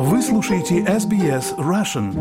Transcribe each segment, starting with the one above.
Вы слушаете SBS Russian.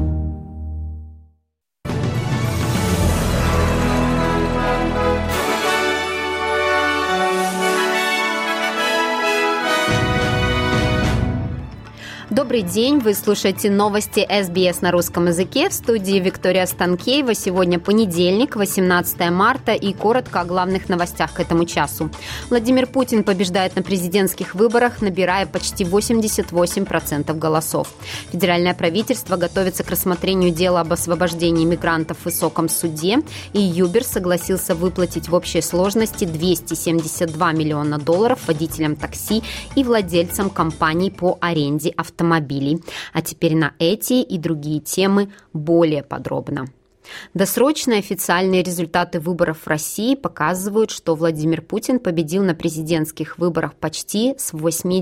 Добрый день, вы слушаете новости СБС на русском языке. В студии Виктория Станкеева. Сегодня понедельник, 18 марта, и коротко о главных новостях к этому часу. Владимир Путин побеждает на президентских выборах, набирая почти 88% голосов. Федеральное правительство готовится к рассмотрению дела об освобождении мигрантов в высоком суде, и Uber согласился выплатить в общей сложности $272 миллиона водителям такси и владельцам компаний по аренде автомобилей. А теперь на эти и другие темы более подробно. Досрочные официальные результаты выборов в России показывают, что Владимир Путин победил на президентских выборах почти с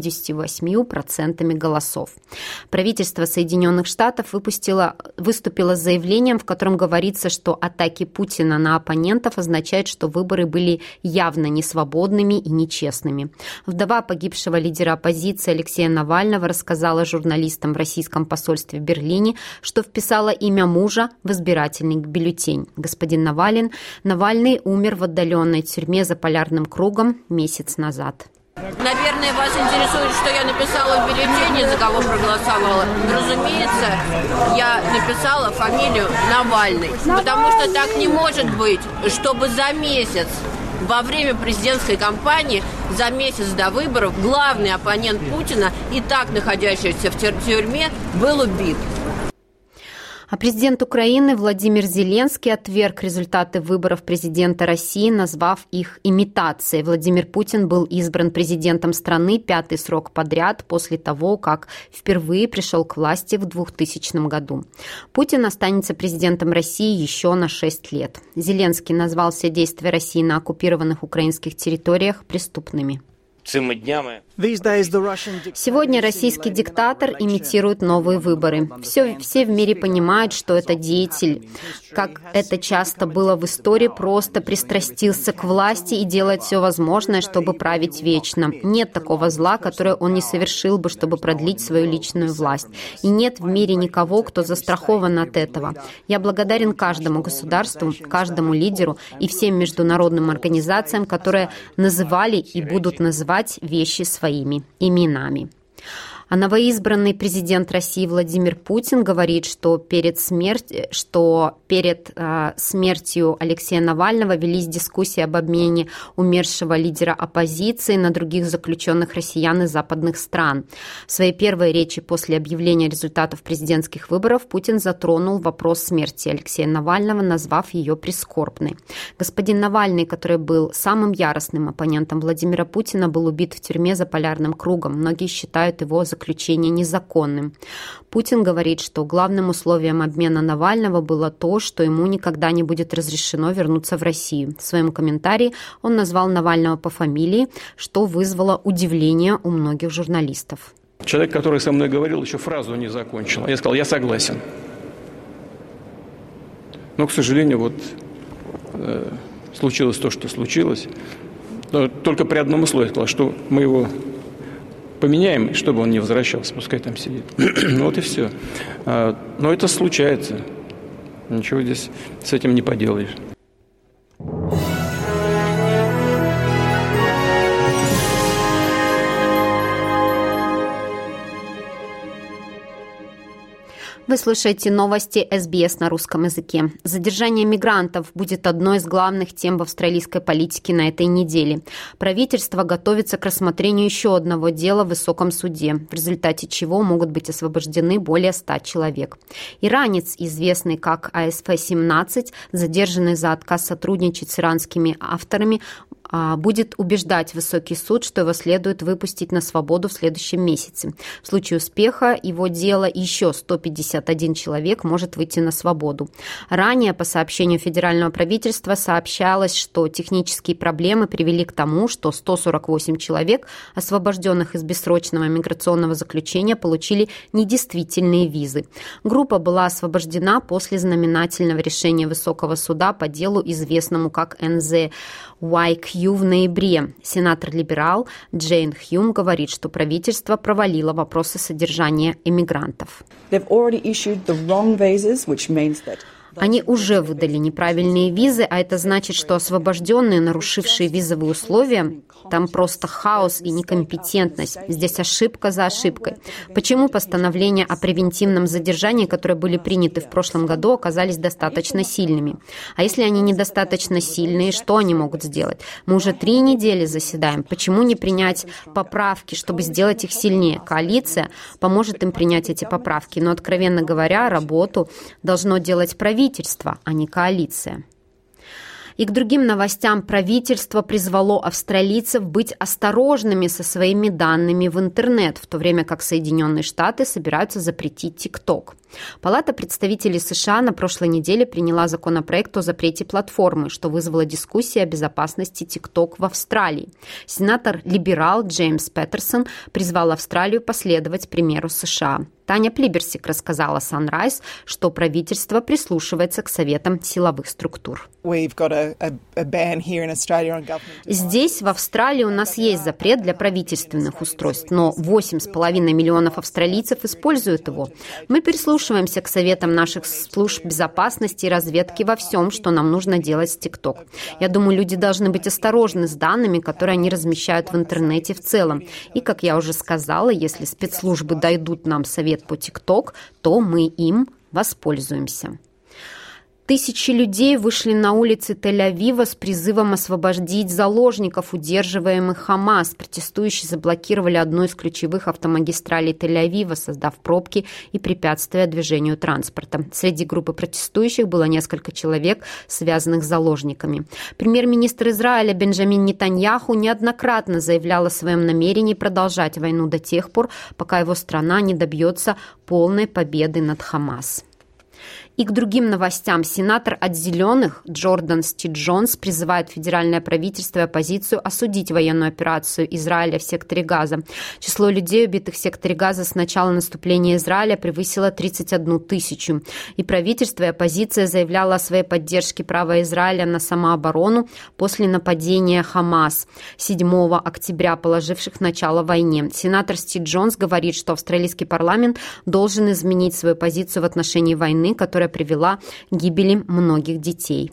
88% голосов. Правительство Соединенных Штатов выступило с заявлением, в котором говорится, что атаки Путина на оппонентов означают, что выборы были явно несвободными и нечестными. Вдова погибшего лидера оппозиции Алексея Навального рассказала журналистам в российском посольстве в Берлине, что вписала имя мужа в избирательный бюллетень. Господин Навальный умер в отдаленной тюрьме за полярным кругом месяц назад. Наверное, вас интересует, что я написала в бюллетене, за кого проголосовала. Разумеется, я написала фамилию Навальный, потому что так не может быть, чтобы за месяц во время президентской кампании, за месяц до выборов, главный оппонент Путина, и так находящийся в тюрьме, был убит. А президент Украины Владимир Зеленский отверг результаты выборов президента России, назвав их имитацией. Владимир Путин был избран президентом страны 5-й срок подряд после того, как впервые пришел к власти в 2000 году. Путин останется президентом России еще на 6 лет. Зеленский назвал все действия России на оккупированных украинских территориях преступными. Сегодня российский диктатор имитирует новые выборы. Все в мире понимают, что это деятель, как это часто было в истории, просто пристрастился к власти и делает все возможное, чтобы править вечно. Нет такого зла, которое он не совершил бы, чтобы продлить свою личную власть. И нет в мире никого, кто застрахован от этого. Я благодарен каждому государству, каждому лидеру и всем международным организациям, которые называли и будут называть вещи своими именами. А новоизбранный президент России Владимир Путин говорит, что перед смертью Алексея Навального велись дискуссии об обмене умершего лидера оппозиции на других заключенных россиян из западных стран. В своей первой речи после объявления результатов президентских выборов Путин затронул вопрос смерти Алексея Навального, назвав ее прискорбной. Господин Навальный, который был самым яростным оппонентом Владимира Путина, был убит в тюрьме за полярным кругом. Многие считают его заключение незаконным. Путин говорит, что главным условием обмена Навального было то, что ему никогда не будет разрешено вернуться в Россию. В своем комментарии он назвал Навального по фамилии, что вызвало удивление у многих журналистов. Человек, который со мной говорил, еще фразу не закончил. Я сказал, я согласен. Но, к сожалению, случилось то, что случилось. Но только при одном условии сказал, что мы его поменяем, чтобы он не возвращался, пускай там сидит. Вот и все. Но это случается. Ничего здесь с этим не поделаешь. Вы слушаете новости СБС на русском языке. Задержание мигрантов будет одной из главных тем в австралийской политике на этой неделе. Правительство готовится к рассмотрению еще одного дела в высоком суде, в результате чего могут быть освобождены более 100 человек. Иранец, известный как АСФ-17, задержанный за отказ сотрудничать с иранскими авторами, будет убеждать высокий суд, что его следует выпустить на свободу в следующем месяце. В случае успеха его дела еще 151 человек может выйти на свободу. Ранее, по сообщению федерального правительства, сообщалось, что технические проблемы привели к тому, что 148 человек, освобожденных из бессрочного миграционного заключения, получили недействительные визы. Группа была освобождена после знаменательного решения высокого суда по делу, известному как NZYQ Хью в ноябре. Сенатор-либерал Джейн Хьюм говорит, что правительство провалило вопросы содержания иммигрантов. Они уже выдали неправильные визы, а это значит, что освобожденные, нарушившие визовые условия, там просто хаос и некомпетентность. Здесь ошибка за ошибкой. Почему постановления о превентивном задержании, которые были приняты в прошлом году, оказались достаточно сильными? А если они недостаточно сильные, что они могут сделать? Мы уже 3 недели заседаем. Почему не принять поправки, чтобы сделать их сильнее? Коалиция поможет им принять эти поправки. Но, откровенно говоря, работу должно делать правительство, а не коалиция. И к другим новостям. Правительство призвало австралийцев быть осторожными со своими данными в интернет, в то время как Соединенные Штаты собираются запретить TikTok. Палата представителей США на прошлой неделе приняла законопроект о запрете платформы, что вызвало дискуссии о безопасности TikTok в Австралии. Сенатор-либерал Джеймс Петерсон призвал Австралию последовать примеру США. Таня Плиберсик рассказала Sunrise, что правительство прислушивается к советам силовых структур. Здесь, в Австралии, у нас есть запрет для правительственных устройств, но 8,5 миллионов австралийцев используют его. Мы прислушиваемся к советам наших служб безопасности и разведки во всем, что нам нужно делать с TikTok. Я думаю, люди должны быть осторожны с данными, которые они размещают в интернете в целом. И, как я уже сказала, если спецслужбы дадут нам совет по TikTok, то мы им воспользуемся. Тысячи людей вышли на улицы Тель-Авива с призывом освободить заложников, удерживаемых Хамас. Протестующие заблокировали одну из ключевых автомагистралей Тель-Авива, создав пробки и препятствия движению транспорта. Среди группы протестующих было несколько человек, связанных с заложниками. Премьер-министр Израиля Бенджамин Нетаньяху неоднократно заявлял о своем намерении продолжать войну до тех пор, пока его страна не добьется полной победы над Хамас. И к другим новостям. Сенатор от «Зеленых» Джордан Стит-Джонс призывает федеральное правительство и оппозицию осудить военную операцию Израиля в секторе Газа. Число людей, убитых в секторе Газа с начала наступления Израиля, превысило 31 тысячу. И правительство, и оппозиция заявляла о своей поддержке права Израиля на самооборону после нападения Хамас 7 октября, положивших начало войне. Сенатор Стит-Джонс говорит, что австралийский парламент должен изменить свою позицию в отношении войны, которая привела к гибели многих детей.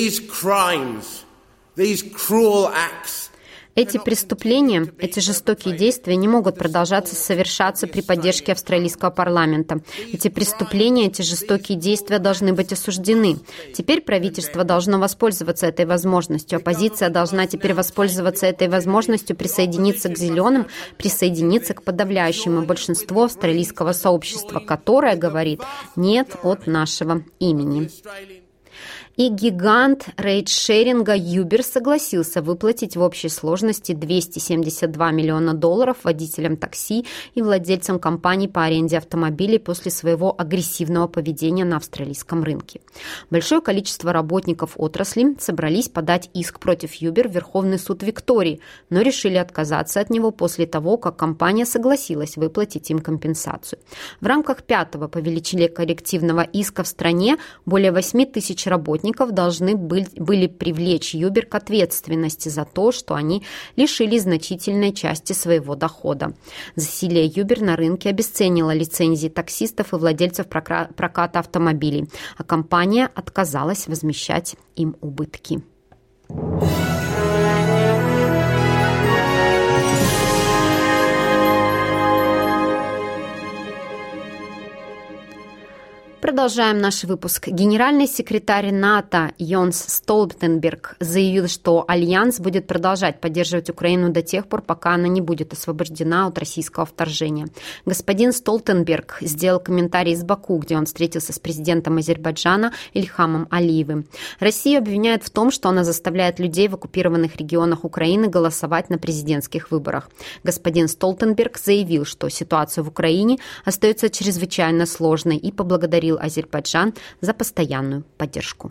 Эти преступления, эти жестокие действия не могут продолжаться совершаться при поддержке австралийского парламента. Эти преступления, эти жестокие действия должны быть осуждены. Теперь правительство должно воспользоваться этой возможностью. Оппозиция должна теперь воспользоваться этой возможностью, присоединиться к «Зеленым», присоидиниться к подавляющему большинству австралийского сообщества, которое говорит «нет» от нашего имени. И гигант рейдшеринга Uber согласился выплатить в общей сложности $272 миллиона водителям такси и владельцам компаний по аренде автомобилей после своего агрессивного поведения на австралийском рынке. Большое количество работников отрасли собрались подать иск против Uber в Верховный суд Виктории, но решили отказаться от него после того, как компания согласилась выплатить им компенсацию. В рамках 5-го по величине коллективного иска в стране более 8 тысяч работников должны были привлечь Uber к ответственности за то, что они лишили значительной части своего дохода. Засилие Uber на рынке обесценило лицензии таксистов и владельцев проката автомобилей, а компания отказалась возмещать им убытки. Продолжаем наш выпуск. Генеральный секретарь НАТО Йонс Столтенберг заявил, что Альянс будет продолжать поддерживать Украину до тех пор, пока она не будет освобождена от российского вторжения. Господин Столтенберг сделал комментарий из Баку, где он встретился с президентом Азербайджана Ильхамом Алиевым. Россию обвиняют в том, что она заставляет людей в оккупированных регионах Украины голосовать на президентских выборах. Господин Столтенберг заявил, что ситуация в Украине остается чрезвычайно сложной и поблагодарил Азербайджан за постоянную поддержку.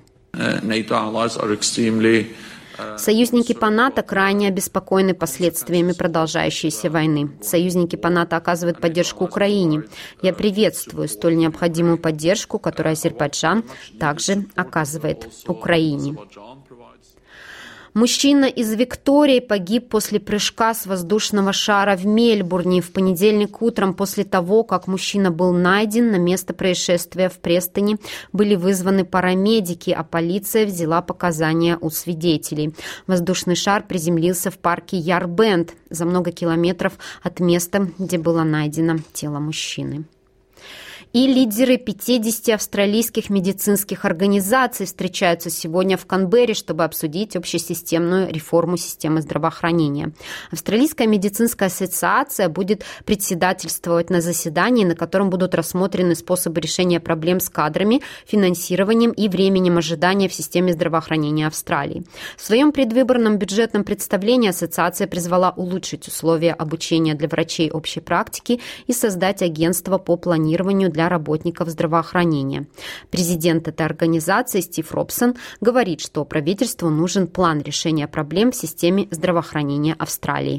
Союзники по НАТО крайне обеспокоены последствиями продолжающейся войны. Союзники по НАТО оказывают поддержку Украине. Я приветствую столь необходимую поддержку, которую Азербайджан также оказывает Украине. Мужчина из Виктории погиб после прыжка с воздушного шара в Мельбурне в понедельник утром. После того, как мужчина был найден, на место происшествия в Престоне были вызваны парамедики, а полиция взяла показания у свидетелей. Воздушный шар приземлился в парке Ярбенд за много километров от места, где было найдено тело мужчины. И лидеры 50 австралийских медицинских организаций встречаются сегодня в Канберре, чтобы обсудить общесистемную реформу системы здравоохранения. Австралийская медицинская ассоциация будет председательствовать на заседании, на котором будут рассмотрены способы решения проблем с кадрами, финансированием и временем ожидания в системе здравоохранения Австралии. В своем предвыборном бюджетном представлении ассоциация призвала улучшить условия обучения для врачей общей практики и создать агентство по планированию для работников здравоохранения. Президент этой организации Стив Робсон говорит, что правительству нужен план решения проблем в системе здравоохранения Австралии.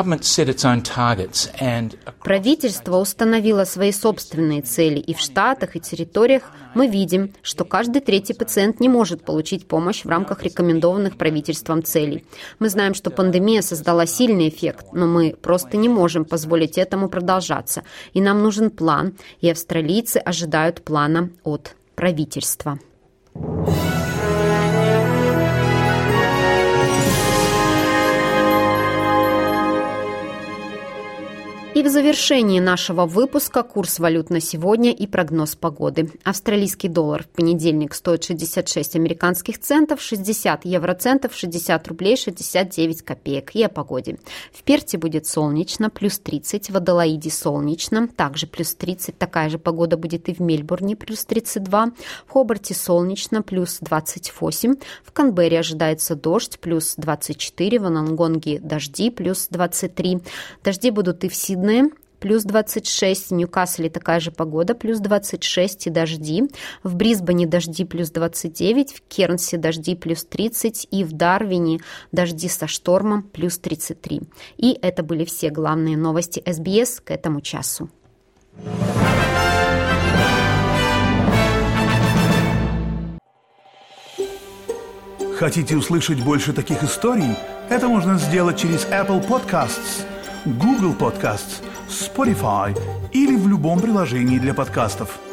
Правительство установило свои собственные цели, и в штатах и территориях мы видим, что каждый третий пациент не может получить помощь в рамках рекомендованных правительством целей. Мы знаем, что пандемия создала сильный эффект, но мы просто не можем позволить этому продолжаться, и нам нужен план, и австралийцы ожидают плана от правительства. И в завершении нашего выпуска курс валют на сегодня и прогноз погоды. Австралийский доллар в понедельник стоит 66 американских центов, 60 евроцентов, 60 рублей 69 копеек. И о погоде. В Перте будет солнечно, плюс 30, в Аделаиде солнечно, также плюс 30. Такая же погода будет и в Мельбурне, плюс 32. В Хобарте солнечно, плюс 28. В Канберре ожидается дождь, плюс 24. В Валлонгонге дожди, плюс 23. Дожди будут и в Сиднее, плюс 26, в Ньюкасле такая же погода, плюс 26 и дожди, в Брисбене дожди плюс 29, в Кернсе дожди плюс 30 и в Дарвине дожди со штормом плюс 33. И это были все главные новости СБС к этому часу. Хотите услышать больше таких историй? Это можно сделать через Apple Podcasts, Google Podcasts, Spotify или в любом приложении для подкастов.